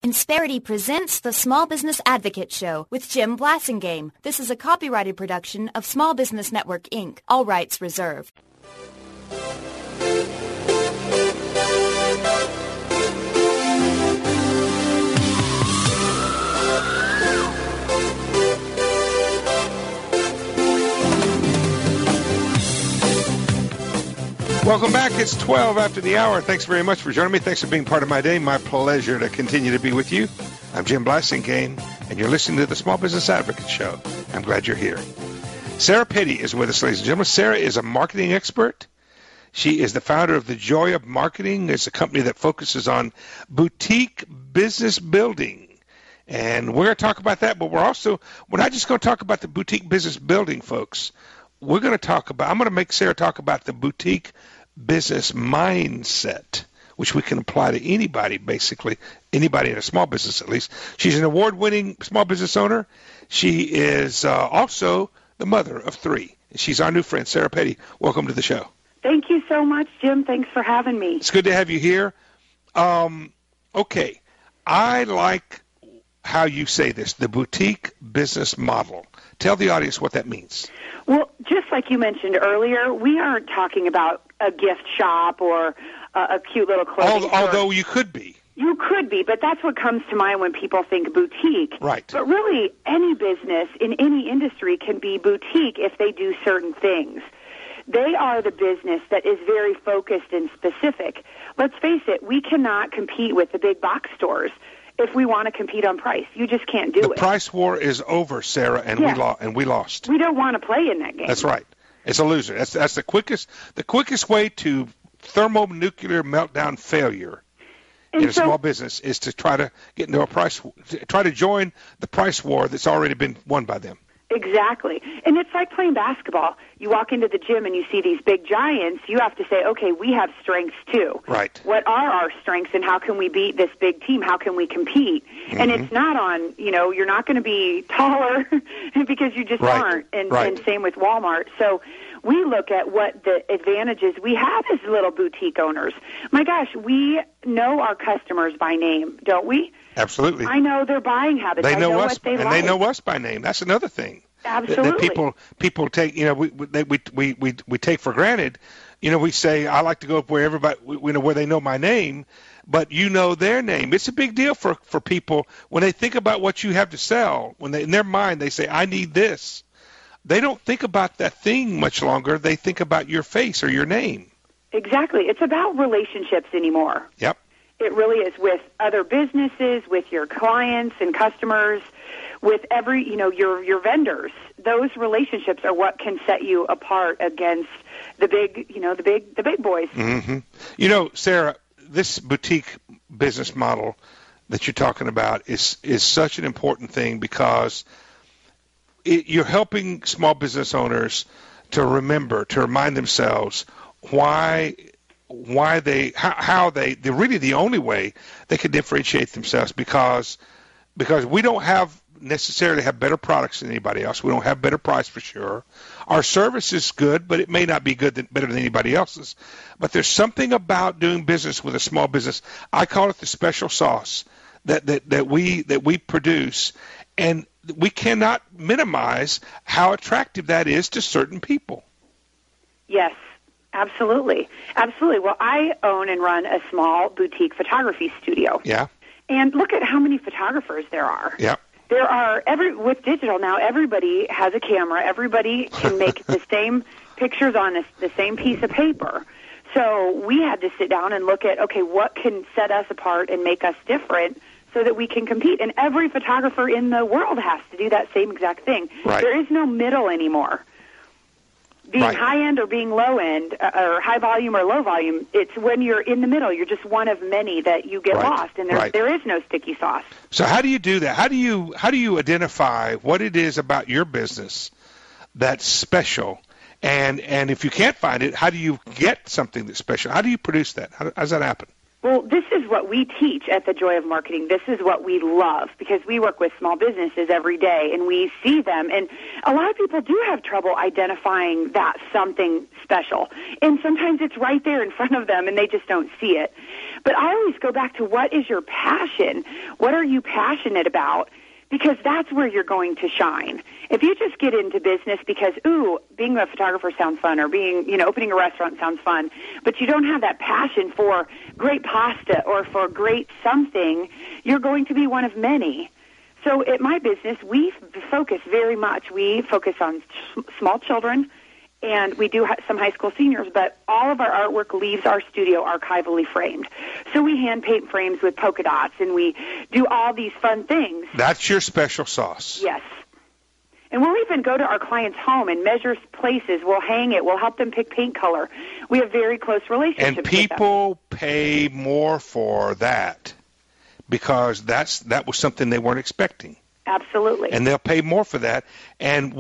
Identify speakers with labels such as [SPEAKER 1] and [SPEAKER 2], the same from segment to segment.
[SPEAKER 1] Insperity presents the Small Business Advocate Show with Jim Blasingame. This is a copyrighted production of Small Business Network, Inc. All rights reserved.
[SPEAKER 2] Welcome back. It's 12 after the hour. Thanks very much for joining me. Thanks for being part of my day. My pleasure to continue to be with you. I'm Jim Blasingame, and you're listening to the Small Business Advocate Show. I'm glad you're here. Sarah Petty is with us, ladies and gentlemen. Sarah is a marketing expert. She is the founder of The Joy of Marketing. It's a company that focuses on boutique business building. And we're going to talk about that, but we're not just going to talk about the boutique business building, folks. We're going to I'm going to make Sarah talk about the boutique business mindset, which we can apply to anybody, basically, anybody in a small business at least. She's an award-winning small business owner. She is also the mother of three. She's our new friend, Sarah Petty. Welcome to the show.
[SPEAKER 3] Thank you so much, Jim. Thanks for having me.
[SPEAKER 2] It's good to have you here. Okay, I like how you say this, the boutique business model. Tell the audience what that means.
[SPEAKER 3] Well, just like you mentioned earlier, we aren't talking about a gift shop or a cute little clothing store.
[SPEAKER 2] Although you could be.
[SPEAKER 3] You could be, but that's what comes to mind when people think boutique.
[SPEAKER 2] Right.
[SPEAKER 3] But really, any business in any industry can be boutique if they do certain things. They are the business that is very focused and specific. Let's face it, we cannot compete with the big box stores if we want to compete on price. You just can't do it.
[SPEAKER 2] The price war is over, Sarah, and we lost.
[SPEAKER 3] We don't want to play in that game.
[SPEAKER 2] That's right. It's a loser. That's the quickest way to thermonuclear meltdown failure in a small business is to try to get into try to join the price war that's already been won by them.
[SPEAKER 3] Exactly. And it's like playing basketball. You walk into the gym and you see these big giants. You have to say, okay, we have strengths too.
[SPEAKER 2] Right.
[SPEAKER 3] What are our strengths and how can we beat this big team? How can we compete? Mm-hmm. And it's not on, you're not going to be taller because you just aren't. And same with Walmart. So we look at what the advantages we have as little boutique owners. My gosh, we know our customers by name, don't we?
[SPEAKER 2] Absolutely.
[SPEAKER 3] I know their buying habits.
[SPEAKER 2] They know
[SPEAKER 3] us,
[SPEAKER 2] what they like. And they know us by name. That's another thing.
[SPEAKER 3] Absolutely.
[SPEAKER 2] That people take, we take for granted. We say I like to go up where everybody, where they know my name, but you know their name. It's a big deal for people when they think about what you have to sell. When in their mind they say I need this, they don't think about that thing much longer. They think about your face or your name. Exactly.
[SPEAKER 3] It's about relationships anymore.
[SPEAKER 2] Yep.
[SPEAKER 3] It really is with other businesses, with your clients and customers, with your vendors. Those relationships are what can set you apart against the big boys.
[SPEAKER 2] Mm-hmm. Sarah, this boutique business model that you're talking about is such an important thing because you're helping small business owners to remind themselves how they really the only way they can differentiate themselves because we don't necessarily have better products than anybody else. We don't have better price for sure. Our service is good, but it may not be better than anybody else's. But there's something about doing business with a small business. I call it the special sauce that we produce, and we cannot minimize how attractive that is to certain people.
[SPEAKER 3] Yes. Absolutely. Absolutely. Well, I own and run a small boutique photography studio.
[SPEAKER 2] Yeah.
[SPEAKER 3] And look at how many photographers there are.
[SPEAKER 2] Yeah.
[SPEAKER 3] There are, with digital now, everybody has a camera. Everybody can make the same pictures on the same piece of paper. So we had to sit down and look at, okay, what can set us apart and make us different so that we can compete. And every photographer in the world has to do that same exact thing.
[SPEAKER 2] Right.
[SPEAKER 3] There is no middle anymore. Being high-end or being low-end, or high volume or low volume, it's when you're in the middle. You're just one of many that you get lost, and there is no sticky sauce.
[SPEAKER 2] So how do you do that? How do you identify what it is about your business that's special? And if you can't find it, how do you get something that's special? How do you produce that? How does that happen?
[SPEAKER 3] Well, this is what we teach at The Joy of Marketing. This is what we love, because we work with small businesses every day, and we see them. And a lot of people do have trouble identifying that something special. And sometimes it's right there in front of them, and they just don't see it. But I always go back to, what is your passion? What are you passionate about? Because that's where you're going to shine. If you just get into business because, being a photographer sounds fun, or opening a restaurant sounds fun, but you don't have that passion for great pasta or for great something, you're going to be one of many. So at my business, we focus very much. We focus on small children, and we do some high school seniors, but all of our artwork leaves our studio archivally framed. So we hand paint frames with polka dots, and we do all these fun things.
[SPEAKER 2] That's your special sauce.
[SPEAKER 3] Yes. And we'll even go to our client's home and measure places. We'll hang it. We'll help them pick paint color. We have very close relationships with them.
[SPEAKER 2] And people pay more for that because that was something they weren't expecting.
[SPEAKER 3] Absolutely.
[SPEAKER 2] And they'll pay more for that, and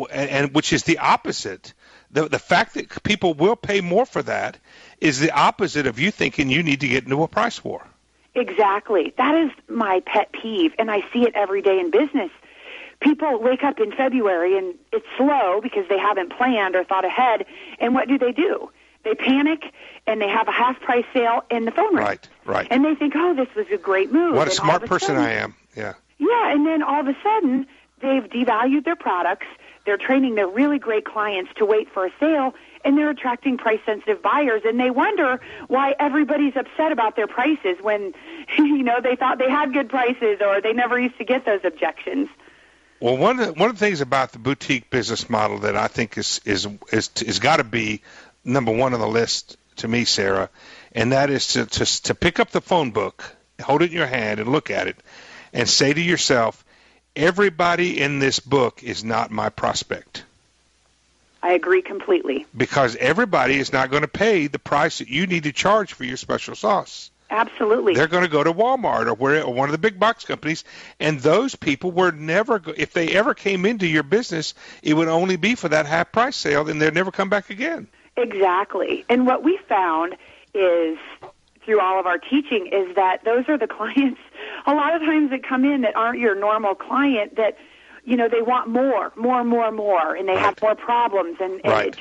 [SPEAKER 2] which is the opposite. The fact that people will pay more for that is the opposite of you thinking you need to get into a price war.
[SPEAKER 3] Exactly. That is my pet peeve, and I see it every day in business. People wake up in February, and it's slow because they haven't planned or thought ahead, and what do? They panic, and they have a half-price sale, and the phone rings.
[SPEAKER 2] Right.
[SPEAKER 3] And they think, this was a great move.
[SPEAKER 2] What a smart person I am, yeah.
[SPEAKER 3] Yeah, and then all of a sudden, they've devalued their products. They're training their really great clients to wait for a sale, and they're attracting price-sensitive buyers, and they wonder why everybody's upset about their prices when, they thought they had good prices, or they never used to get those objections.
[SPEAKER 2] Well, one of the things about the boutique business model that I think is got to be number one on the list to me, Sarah, and that is to pick up the phone book, hold it in your hand, and look at it, and say to yourself, everybody in this book is not my prospect.
[SPEAKER 3] I agree completely.
[SPEAKER 2] Because everybody is not going to pay the price that you need to charge for your special sauce.
[SPEAKER 3] Absolutely.
[SPEAKER 2] They're going to go to Walmart or one of the big box companies, and those people were never, if they ever came into your business, it would only be for that half price sale, and they'd never come back again.
[SPEAKER 3] Exactly. And what we found is, through all of our teaching, is that those are the clients a lot of times that come in that aren't your normal client, that they want more, and they have more problems, and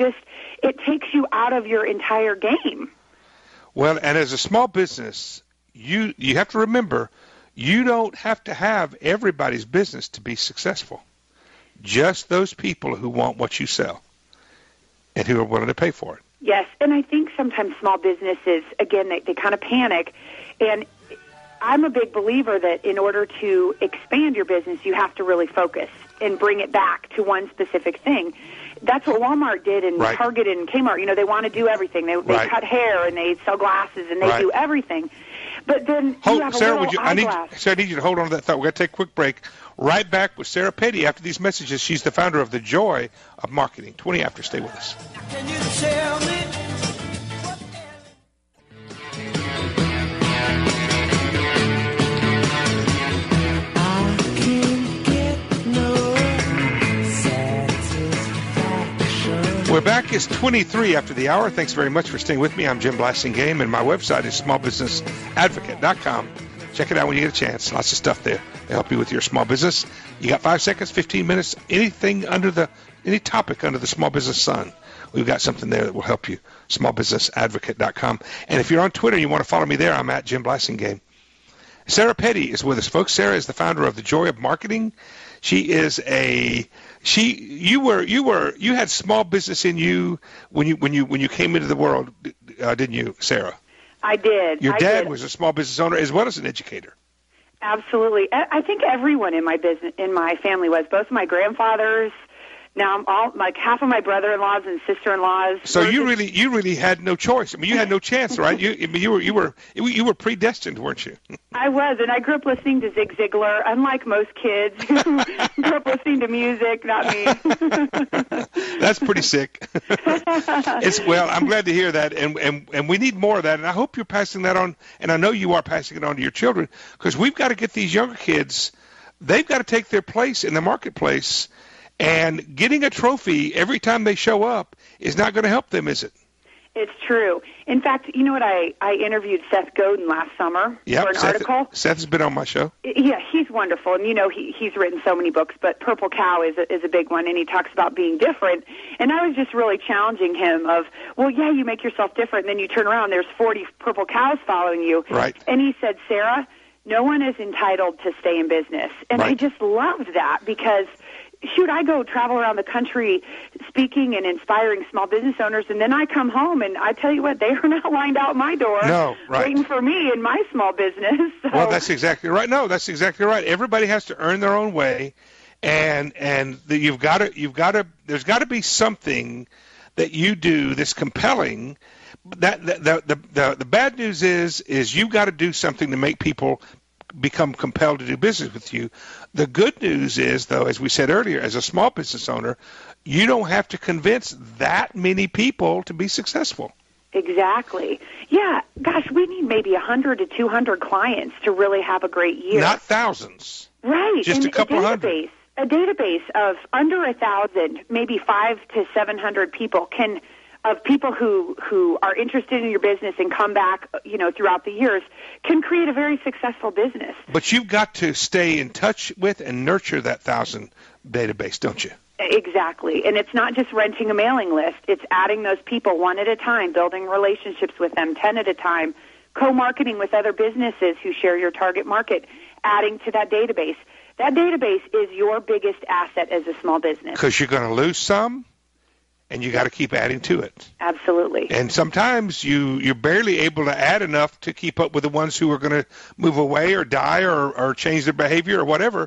[SPEAKER 3] it takes you out of your entire game.
[SPEAKER 2] Well, and as a small business, you have to remember, you don't have to have everybody's business to be successful. Just those people who want what you sell and who are willing to pay for it.
[SPEAKER 3] Yes, and I think sometimes small businesses, again, they kind of panic, and I'm a big believer that in order to expand your business, you have to really focus and bring it back to one specific thing. That's what Walmart did, and Target and Kmart. They want to do everything. They cut hair, and they sell glasses, and they do everything. But then you have
[SPEAKER 2] Sarah,
[SPEAKER 3] I
[SPEAKER 2] need you to hold on to that thought. We're going to take a quick break. Right back with Sarah Petty after these messages. She's the founder of The Joy of Marketing. 20 after. Stay with us.
[SPEAKER 4] Can you tell me?
[SPEAKER 2] We're back. It's 23 after the hour. Thanks very much for staying with me. I'm Jim Blassingame, and my website is smallbusinessadvocate.com. Check it out when you get a chance. Lots of stuff there to help you with your small business. You got 5 seconds, 15 minutes, any topic under the small business sun. We've got something there that will help you. Smallbusinessadvocate.com. And if you're on Twitter and you want to follow me there, I'm at Jim Blassingame. Sarah Petty is with us, folks. Sarah is the founder of The Joy of Marketing. She is you had small business in you when you came into the world, didn't you, Sarah?
[SPEAKER 3] I did.
[SPEAKER 2] Your dad was a small business owner as well as an educator.
[SPEAKER 3] Absolutely. I think everyone in my family was. Both my grandfathers. Now half of my brother-in-laws and sister-in-laws.
[SPEAKER 2] So you really had no choice. I mean, you had no chance, right? You were predestined, weren't you?
[SPEAKER 3] I was, and I grew up listening to Zig Ziglar. Unlike most kids who grew up listening to music, not me.
[SPEAKER 2] That's pretty sick. Well, I'm glad to hear that, and we need more of that. And I hope you're passing that on, and I know you are passing it on to your children, because we've got to get these younger kids. They've got to take their place in the marketplace. And getting a trophy every time they show up is not going to help them, is it?
[SPEAKER 3] It's true. In fact, you know what? I interviewed Seth Godin last summer for an article.
[SPEAKER 2] Seth has been on my show.
[SPEAKER 3] Yeah, he's wonderful. And, he's written so many books, but Purple Cow is a big one, and he talks about being different. And I was just really challenging him of, well, yeah, you make yourself different, and then you turn around, there's 40 purple cows following you.
[SPEAKER 2] Right.
[SPEAKER 3] And he said, Sarah, no one is entitled to stay in business. And I just loved that because I go travel around the country speaking and inspiring small business owners, and then I come home, and I tell you what, they are not lined out my door waiting for me in my small business. So.
[SPEAKER 2] Well, that's exactly right. No, that's exactly right. Everybody has to earn their own way, and there's got to be something that you do that's compelling. That the bad news is you've got to do something to make people become compelled to do business with you. The good news is, though, as we said earlier, as a small business owner, you don't have to convince that many people to be successful.
[SPEAKER 3] Exactly. Yeah. Gosh, we need maybe 100 to 200 clients to really have a great year.
[SPEAKER 2] Not thousands.
[SPEAKER 3] Right.
[SPEAKER 2] Just a couple hundred.
[SPEAKER 3] A database of under 1,000, maybe 500 to 700 people of people who are interested in your business and come back, throughout the years, can create a very successful business.
[SPEAKER 2] But you've got to stay in touch with and nurture that 1,000 database, don't you?
[SPEAKER 3] Exactly. And it's not just renting a mailing list. It's adding those people one at a time, building relationships with them 10 at a time, co-marketing with other businesses who share your target market, adding to that database. That database is your biggest asset as a small business.
[SPEAKER 2] Because you're going to lose some, and you got to keep adding to it.
[SPEAKER 3] Absolutely.
[SPEAKER 2] And sometimes you're barely able to add enough to keep up with the ones who are going to move away or die or change their behavior or whatever.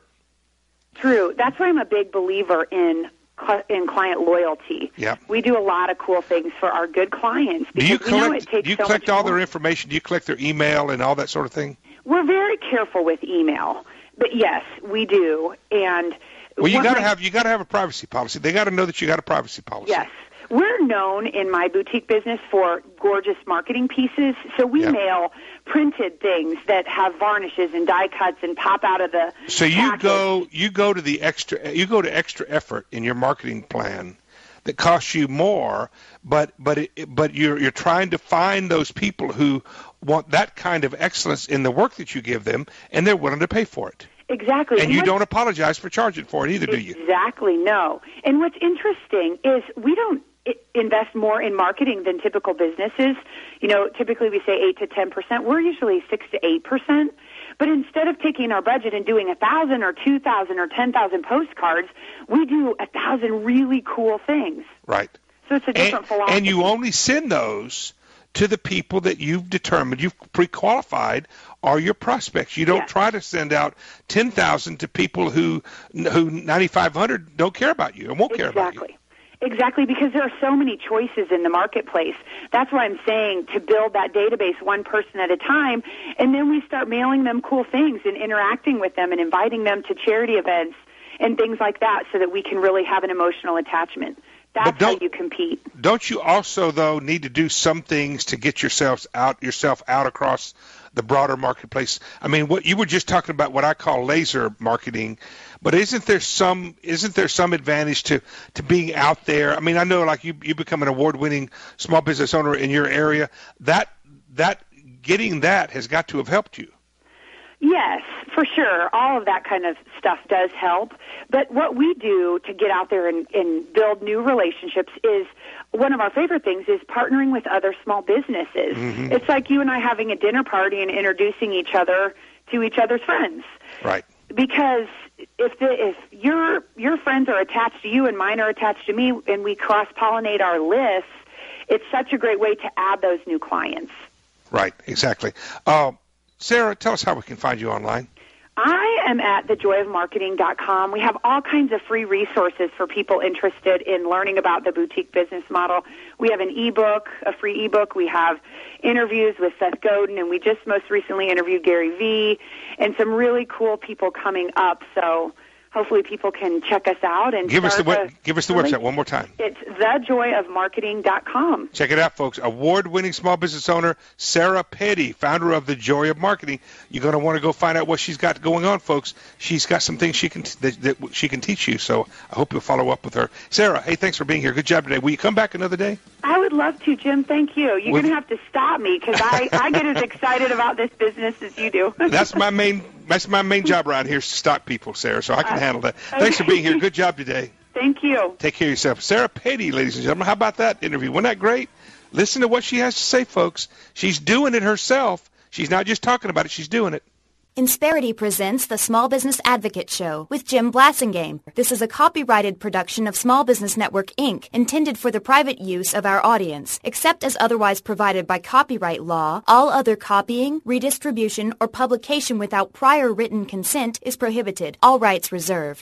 [SPEAKER 3] True. That's why I'm a big believer in client loyalty.
[SPEAKER 2] Yep.
[SPEAKER 3] We do a lot of cool things for our good clients.
[SPEAKER 2] Do you collect all their information? Do you collect their email and all that sort of thing?
[SPEAKER 3] We're very careful with email, but yes, we do. And
[SPEAKER 2] well, you got to have a privacy policy. They got to know that you got a privacy policy.
[SPEAKER 3] Yes. We're known in my boutique business for gorgeous marketing pieces, so we mail printed things that have varnishes and die cuts and pop out of the
[SPEAKER 2] So you go to extra effort in your marketing plan that costs you more, but you're trying to find those people who want that kind of excellence in the work that you give them, and they're willing to pay for it.
[SPEAKER 3] Exactly.
[SPEAKER 2] And you don't apologize for charging for it either, do you?
[SPEAKER 3] Exactly, no. And what's interesting is we don't invest more in marketing than typical businesses. Typically we say 8 to 10%. We're usually 6 to 8%. But instead of taking our budget and doing 1,000 or 2,000 or 10,000 postcards, we do 1,000 really cool things.
[SPEAKER 2] Right.
[SPEAKER 3] So it's a different philosophy.
[SPEAKER 2] And you only send those to the people that you've determined, you've pre-qualified, are your prospects. You don't try to send out 10,000 to people who 9,500 don't care about you and won't care about you.
[SPEAKER 3] Exactly, because there are so many choices in the marketplace. That's why I'm saying to build that database one person at a time, and then we start mailing them cool things and interacting with them and inviting them to charity events and things like that so that we can really have an emotional attachment. That's how you compete.
[SPEAKER 2] Don't you also, though, need to do some things to get yourself out across the broader marketplace? I mean, what you were just talking about, what I call laser marketing, but isn't there some advantage to being out there? I mean, I know like you become an award-winning small business owner in your area. That getting that has got to have helped you.
[SPEAKER 3] Yes, for sure. All of that kind of stuff does help. But what we do to get out there and build new relationships is one of our favorite things is partnering with other small businesses. Mm-hmm. It's like you and I having a dinner party and introducing each other to each other's friends.
[SPEAKER 2] Right.
[SPEAKER 3] Because if your friends are attached to you and mine are attached to me and we cross-pollinate our lists, it's such a great way to add those new clients.
[SPEAKER 2] Right, exactly. Sarah, tell us how we can find you online.
[SPEAKER 3] I am at thejoyofmarketing.com. We have all kinds of free resources for people interested in learning about the boutique business model. We have an ebook, a free ebook. We have interviews with Seth Godin, and we just most recently interviewed Gary Vee, and some really cool people coming up. So hopefully people can check us out and
[SPEAKER 2] give us the website one more time.
[SPEAKER 3] It's thejoyofmarketing.com.
[SPEAKER 2] Check it out, folks. Award-winning small business owner Sarah Petty, founder of The Joy of Marketing. You're going to want to go find out what she's got going on, folks. She's got some things that she can teach you, so I hope you'll follow up with her. Sarah, hey, thanks for being here. Good job today. Will you come back another day?
[SPEAKER 3] I would love to, Jim. Thank you. You're going to have to stop me because I get as excited about this business as you do.
[SPEAKER 2] That's my main job around here is to stop people, Sarah, so I can handle that. Thanks for being here. Good job today.
[SPEAKER 3] Thank you.
[SPEAKER 2] Take care of yourself. Sarah Petty, ladies and gentlemen. How about that interview? Wasn't that great? Listen to what she has to say, folks. She's doing it herself. She's not just talking about it. She's doing it.
[SPEAKER 1] Insperity presents the Small Business Advocate Show with Jim Blasingame. This is a copyrighted production of Small Business Network, Inc., intended for the private use of our audience. Except as otherwise provided by copyright law, all other copying, redistribution, or publication without prior written consent is prohibited. All rights reserved.